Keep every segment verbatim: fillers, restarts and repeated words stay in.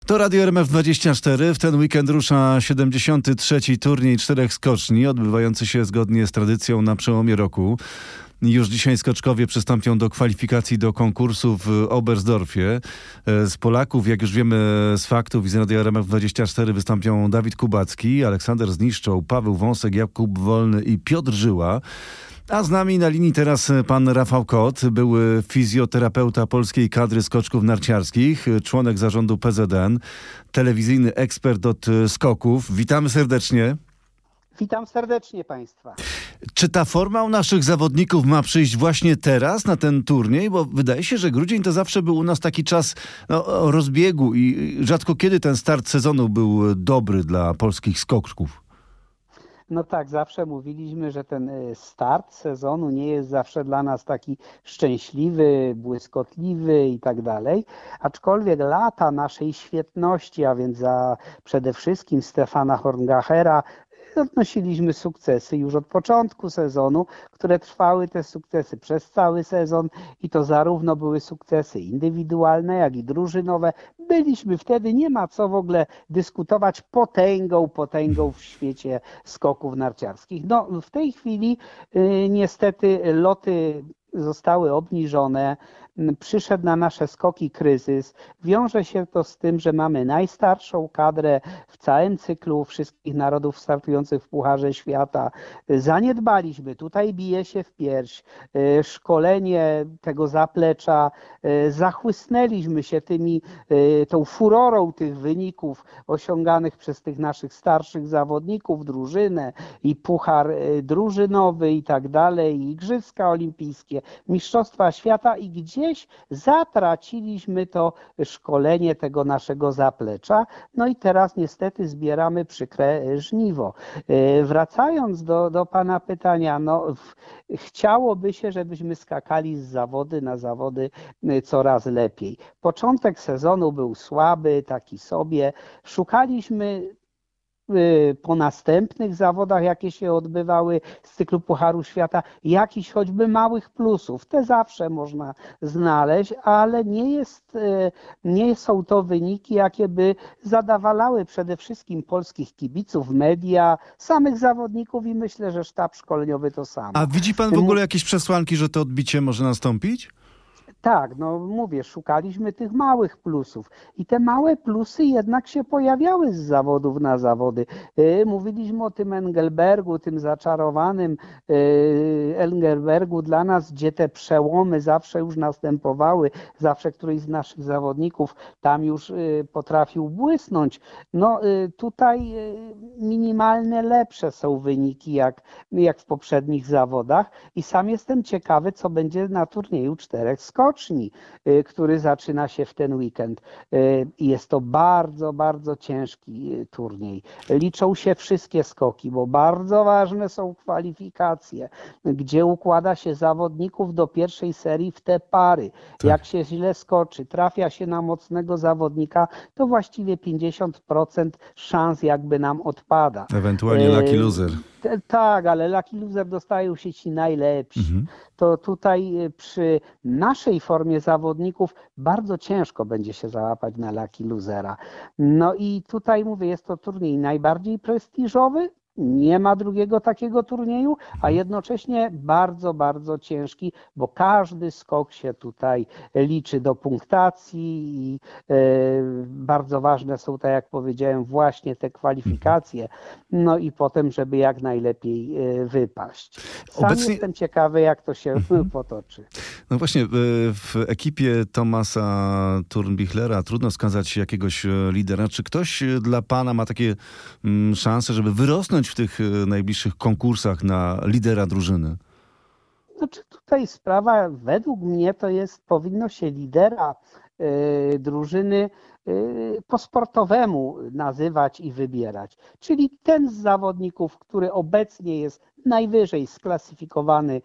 To Radio R M F dwadzieścia cztery. W ten weekend rusza siedemdziesiąty trzeci turniej czterech skoczni, odbywający się zgodnie z tradycją na przełomie roku. Już dzisiaj skoczkowie przystąpią do kwalifikacji do konkursu w Oberstdorfie. Z Polaków, jak już wiemy z faktów i z Radia R M F dwadzieścia cztery, wystąpią Dawid Kubacki, Aleksander Zniszczoł, Paweł Wąsek, Jakub Wolny i Piotr Żyła. A z nami na linii teraz pan Rafał Kot, były fizjoterapeuta polskiej kadry skoczków narciarskich, członek zarządu P Z N, telewizyjny ekspert od skoków. Witamy serdecznie. Witam serdecznie Państwa. Czy ta forma u naszych zawodników ma przyjść właśnie teraz na ten turniej? Bo wydaje się, że grudzień to zawsze był u nas taki czas no, rozbiegu i rzadko kiedy ten start sezonu był dobry dla polskich skoczków. No tak, zawsze mówiliśmy, że ten start sezonu nie jest zawsze dla nas taki szczęśliwy, błyskotliwy i tak dalej. Aczkolwiek lata naszej świetności, a więc za przede wszystkim Stefana Horngachera, odnosiliśmy sukcesy już od początku sezonu, które trwały te sukcesy przez cały sezon i to zarówno były sukcesy indywidualne, jak i drużynowe. Byliśmy wtedy, nie ma co w ogóle dyskutować, potęgą, potęgą w świecie skoków narciarskich. No w tej chwili y, niestety loty zostały obniżone. Przyszedł na nasze skoki kryzys. Wiąże się to z tym, że mamy najstarszą kadrę w całym cyklu wszystkich narodów startujących w Pucharze Świata. Zaniedbaliśmy, tutaj bije się w pierś, szkolenie tego zaplecza, zachłysnęliśmy się tymi, tą furorą tych wyników osiąganych przez tych naszych starszych zawodników, drużynę i puchar drużynowy i tak dalej, i Igrzyska Olimpijskie, Mistrzostwa Świata i gdzie Gdzieś zatraciliśmy to szkolenie tego naszego zaplecza, no i teraz niestety zbieramy przykre żniwo. Wracając do, do Pana pytania, no chciałoby się, żebyśmy skakali z zawody na zawody coraz lepiej. Początek sezonu był słaby, taki sobie. Szukaliśmy po następnych zawodach, jakie się odbywały z cyklu Pucharu Świata, jakichś choćby małych plusów. Te zawsze można znaleźć, ale nie jest, nie są to wyniki, jakie by zadawalały przede wszystkim polskich kibiców, media, samych zawodników i myślę, że sztab szkoleniowy to samo. A widzi pan w ogóle jakieś przesłanki, że to odbicie może nastąpić? Tak, no mówię, szukaliśmy tych małych plusów i te małe plusy jednak się pojawiały z zawodów na zawody. Mówiliśmy o tym Engelbergu, tym zaczarowanym Engelbergu dla nas, gdzie te przełomy zawsze już następowały, zawsze któryś z naszych zawodników tam już potrafił błysnąć. No tutaj minimalnie lepsze są wyniki jak, jak w poprzednich zawodach i sam jestem ciekawy, co będzie na turnieju czterech skoczni, który zaczyna się w ten weekend. Jest to bardzo, bardzo ciężki turniej. Liczą się wszystkie skoki, bo bardzo ważne są kwalifikacje, gdzie układa się zawodników do pierwszej serii w te pary. Tak. Jak się źle skoczy, trafia się na mocnego zawodnika, to właściwie pięćdziesiąt procent szans jakby nam odpada. Ewentualnie lucky loser. Tak, ale lucky loser dostają się ci najlepsi. Mhm. To tutaj przy naszej formie zawodników bardzo ciężko będzie się załapać na lucky losera. No i tutaj mówię, jest to turniej najbardziej prestiżowy. Nie ma drugiego takiego turnieju, a jednocześnie bardzo, bardzo ciężki, bo każdy skok się tutaj liczy do punktacji i e, bardzo ważne są, tak jak powiedziałem, właśnie te kwalifikacje, no i potem, żeby jak najlepiej e, wypaść. Sam Obecnie... jestem ciekawy, jak to się mhm. potoczy. No właśnie, w ekipie Thomasa Turnbichlera trudno wskazać jakiegoś lidera. Czy ktoś dla pana ma takie mm, szanse, żeby wyrosnąć w tych najbliższych konkursach na lidera drużyny? Znaczy tutaj sprawa, według mnie to jest, powinno się lidera y, drużyny y, po sportowemu nazywać i wybierać. Czyli ten z zawodników, który obecnie jest najwyżej sklasyfikowany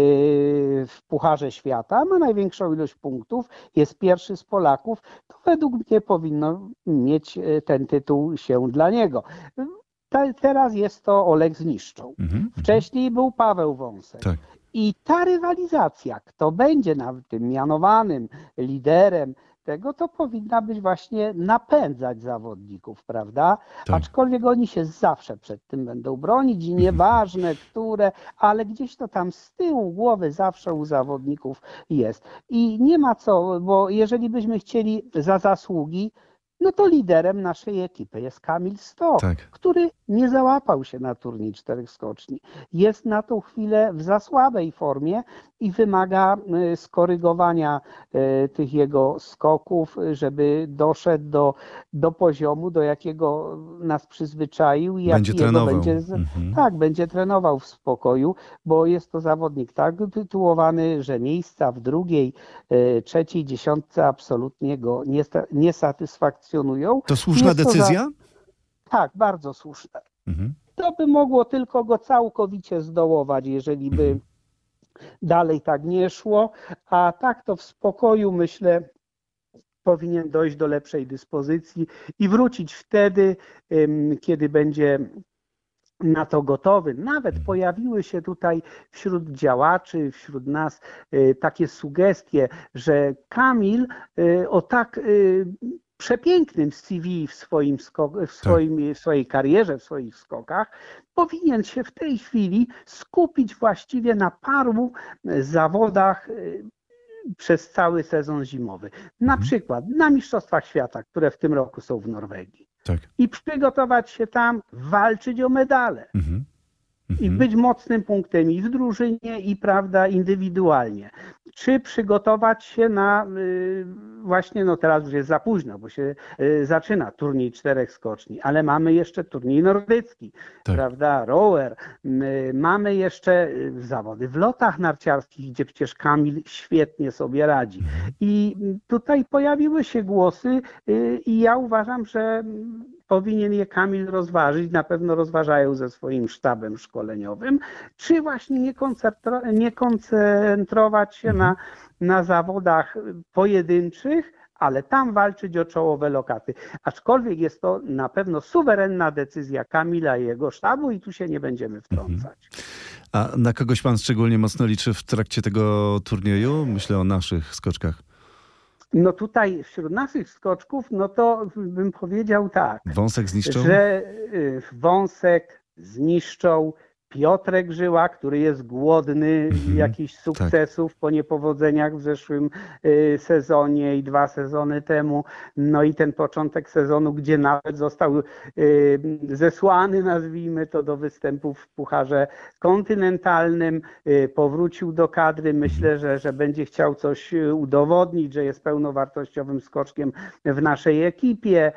w Pucharze Świata, ma największą ilość punktów, jest pierwszy z Polaków, to według mnie powinno mieć ten tytuł się dla niego. Teraz jest to Oleg Zniszczoł. Mhm, Wcześniej był Paweł Wąsek. Tak. I ta rywalizacja, kto będzie na tym mianowanym liderem, tego, to powinna być właśnie napędzać zawodników, prawda? Tak. Aczkolwiek oni się zawsze przed tym będą bronić i nieważne, które, ale gdzieś to tam z tyłu głowy zawsze u zawodników jest. I nie ma co, bo jeżeli byśmy chcieli za zasługi, no to liderem naszej ekipy jest Kamil Stoch, Tak. który nie załapał się na turniej czterech skoczni. Jest na tą chwilę w za słabej formie i wymaga skorygowania tych jego skoków, żeby doszedł do, do poziomu, do jakiego nas przyzwyczaił i Będzie jakiego trenował. będzie, Mhm. tak, będzie trenował w spokoju, bo jest to zawodnik tak tytułowany, że miejsca w drugiej, trzeciej dziesiątce absolutnie go nie, nie satysfakcjonują. To słuszna Jest to decyzja? Za... Tak, bardzo słuszna. Mhm. To by mogło tylko go całkowicie zdołować, jeżeli by Mhm. dalej tak nie szło, a tak to w spokoju, myślę, powinien dojść do lepszej dyspozycji i wrócić wtedy, kiedy będzie na to gotowy. Nawet pojawiły się tutaj wśród działaczy, wśród nas takie sugestie, że Kamil o tak przepięknym C V w, swoim skok, w, swoim, w swojej karierze, w swoich skokach, powinien się w tej chwili skupić właściwie na paru zawodach przez cały sezon zimowy. Na Mhm. przykład na Mistrzostwach Świata, które w tym roku są w Norwegii. Tak. I przygotować się tam, walczyć o medale. Mhm. Mhm. I być mocnym punktem i w drużynie, i prawda, indywidualnie. Czy przygotować się na y, właśnie, no teraz już jest za późno, bo się y, zaczyna turniej czterech skoczni, ale mamy jeszcze turniej nordycki, Tak. prawda, rower, y, mamy jeszcze y, zawody w lotach narciarskich, gdzie przecież Kamil świetnie sobie radzi. I tutaj pojawiły się głosy y, i ja uważam, że powinien je Kamil rozważyć, na pewno rozważają ze swoim sztabem szkoleniowym, czy właśnie nie, koncentro- nie koncentrować się na, na zawodach pojedynczych, ale tam walczyć o czołowe lokaty. Aczkolwiek jest to na pewno suwerenna decyzja Kamila i jego sztabu i tu się nie będziemy wtrącać. A na kogoś pan szczególnie mocno liczy w trakcie tego turnieju? Myślę o naszych skoczkach. No tutaj wśród naszych skoczków, no to bym powiedział tak, Wąsek zniszczą? że Wąsek zniszczą, Piotrek Żyła, który jest głodny Mhm, jakichś sukcesów tak. po niepowodzeniach w zeszłym y, sezonie i dwa sezony temu. No i ten początek sezonu, gdzie nawet został y, zesłany, nazwijmy to, do występów w Pucharze Kontynentalnym, y, powrócił do kadry. Myślę, że, że będzie chciał coś udowodnić, że jest pełnowartościowym skoczkiem w naszej ekipie.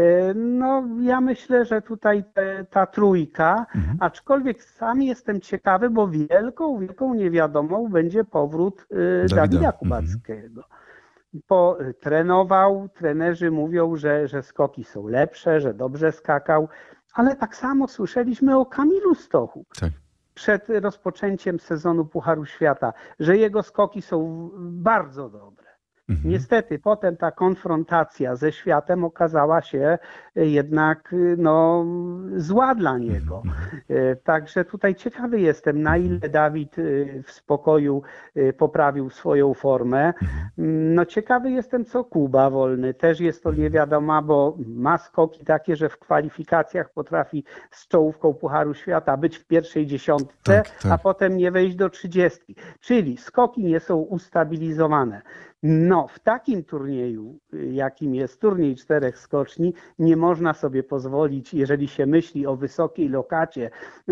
No, ja myślę, że tutaj te, ta trójka, mhm. aczkolwiek sam jestem ciekawy, bo wielką, wielką niewiadomą będzie powrót Dawida, Dawida Kubackiego. Mhm. Po, trenował, trenerzy mówią, że, że skoki są lepsze, że dobrze skakał, ale tak samo słyszeliśmy o Kamilu Stochu. Tak. Przed rozpoczęciem sezonu Pucharu Świata, że jego skoki są bardzo dobre. Mhm. Niestety potem ta konfrontacja ze światem okazała się jednak no, zła dla niego. Mhm. Także tutaj ciekawy jestem, na ile Dawid w spokoju poprawił swoją formę. No ciekawy jestem, co Kuba Wolny. Też jest to niewiadoma, bo ma skoki takie, że w kwalifikacjach potrafi z czołówką Pucharu Świata być w pierwszej dziesiątce, tak, tak. a potem nie wejść do trzydziestki. Czyli skoki nie są ustabilizowane. No, w takim turnieju, jakim jest turniej czterech skoczni, nie można sobie pozwolić, jeżeli się myśli o wysokiej lokacie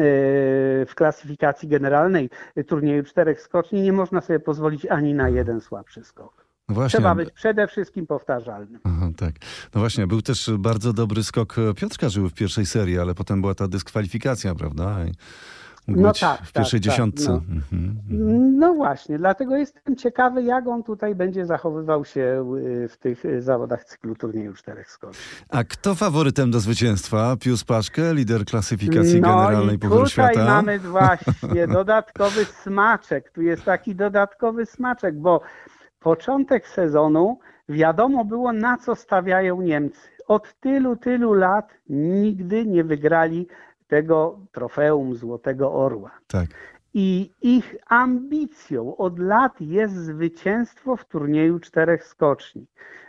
w klasyfikacji generalnej turnieju czterech skoczni, nie można sobie pozwolić ani na jeden słabszy skok. No właśnie. Trzeba być przede wszystkim powtarzalnym. Aha, tak. No właśnie, był też bardzo dobry skok Piotrka Żyły w pierwszej serii, ale potem była ta dyskwalifikacja, prawda? I... No tak, w pierwszej tak, dziesiątce. Tak, no. Mhm, no właśnie, dlatego jestem ciekawy, jak on tutaj będzie zachowywał się w tych zawodach cyklu turnieju czterech skoczni. A kto faworytem do zwycięstwa? Pius Paszke, lider klasyfikacji no generalnej Pucharu Świata? Tutaj mamy właśnie dodatkowy smaczek. Tu jest taki dodatkowy smaczek, bo początek sezonu wiadomo było, na co stawiają Niemcy. Od tylu, tylu lat nigdy nie wygrali tego trofeum Złotego Orła. Tak. I ich ambicją od lat jest zwycięstwo w turnieju czterech skoczni.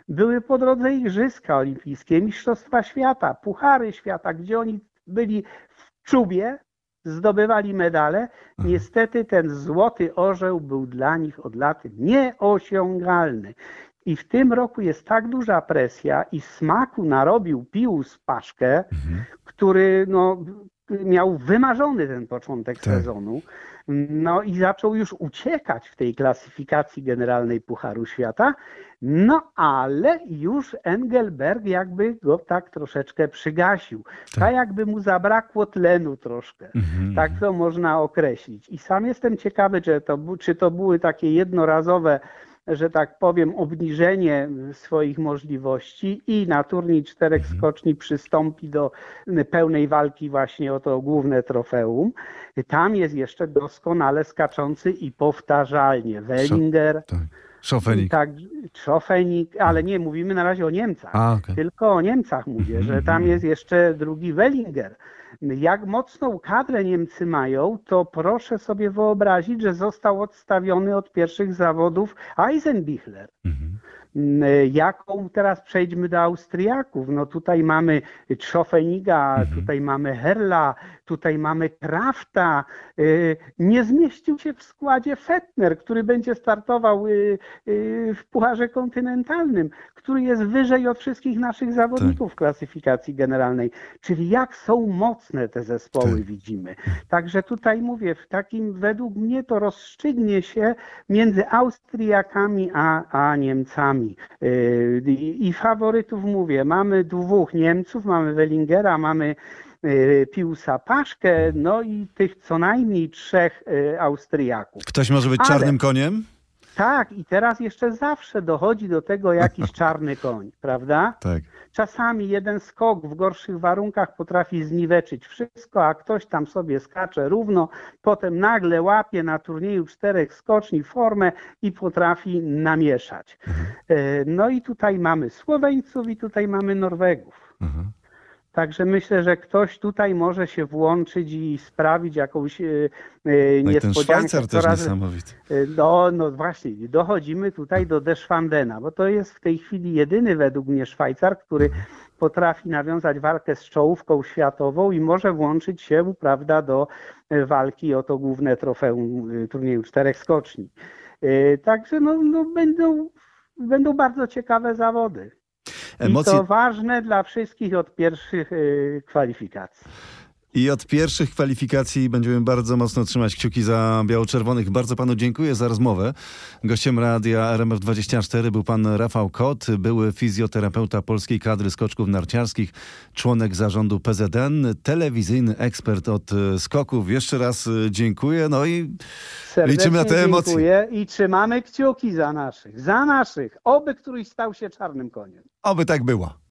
Były po drodze Igrzyska Olimpijskie, Mistrzostwa Świata, Puchary Świata, gdzie oni byli w czubie, zdobywali medale. Niestety ten złoty orzeł był dla nich od lat nieosiągalny. I w tym roku jest tak duża presja i smaku narobił Pius Paszke, mhm. który no, miał wymarzony ten początek tak. sezonu. No i zaczął już uciekać w tej klasyfikacji generalnej Pucharu Świata. No ale już Engelberg jakby go tak troszeczkę przygasił. Tak, tak jakby mu zabrakło tlenu troszkę. Mhm. Tak to można określić. I sam jestem ciekawy, czy to, czy to były takie jednorazowe, że tak powiem, obniżenie swoich możliwości i na turniej czterech mhm. skoczni przystąpi do pełnej walki właśnie o to główne trofeum. Tam jest jeszcze doskonale skaczący i powtarzalnie Wellinger. Tak. Szofenik. Tak, Szofenik, ale nie, mówimy na razie o Niemcach. A, okay. Tylko o Niemcach mówię, mm-hmm. że tam jest jeszcze drugi Wellinger. Jak mocną kadrę Niemcy mają, to proszę sobie wyobrazić, że został odstawiony od pierwszych zawodów Eisenbichler. Mm-hmm. Jaką teraz przejdźmy do Austriaków? No tutaj mamy Szofeniga, mhm. tutaj mamy Herla, tutaj mamy Krafta. Nie zmieścił się w składzie Fettner, który będzie startował w Pucharze Kontynentalnym, który jest wyżej od wszystkich naszych zawodników tak. w klasyfikacji generalnej. Czyli jak są mocne te zespoły tak. widzimy. Także tutaj mówię, w takim według mnie to rozstrzygnie się między Austriakami a, a Niemcami. I faworytów mówię, mamy dwóch Niemców, mamy Wellingera, mamy Piusa Paszkę, no i tych co najmniej trzech Austriaków. Ktoś może być Ale... czarnym koniem? Tak, i teraz jeszcze zawsze dochodzi do tego jakiś czarny koń, prawda? Tak. Czasami jeden skok w gorszych warunkach potrafi zniweczyć wszystko, a ktoś tam sobie skacze równo, potem nagle łapie na turnieju czterech skoczni formę i potrafi namieszać. Mhm. No i tutaj mamy Słoweńców i tutaj mamy Norwegów. Mhm. Także myślę, że ktoś tutaj może się włączyć i sprawić jakąś e, no niespodziankę. I ten Szwajcar też niesamowity. No, no właśnie, dochodzimy tutaj do Deschwandena, bo to jest w tej chwili jedyny według mnie Szwajcar, który mhm. potrafi nawiązać walkę z czołówką światową i może włączyć się, prawda, do walki o to główne trofeum turnieju czterech skoczni. Także no, no będą, będą bardzo ciekawe zawody. Emocje... I to ważne dla wszystkich od pierwszych yy, kwalifikacji. I od pierwszych kwalifikacji będziemy bardzo mocno trzymać kciuki za biało-czerwonych. Bardzo panu dziękuję za rozmowę. Gościem radia R M F dwadzieścia cztery był pan Rafał Kot, były fizjoterapeuta polskiej kadry skoczków narciarskich, członek zarządu P Z N, telewizyjny ekspert od skoków. Jeszcze raz dziękuję. No i serdecznie liczymy na te emocje. Dziękuję i trzymamy kciuki za naszych, za naszych. Oby któryś stał się czarnym koniem. Oby tak było.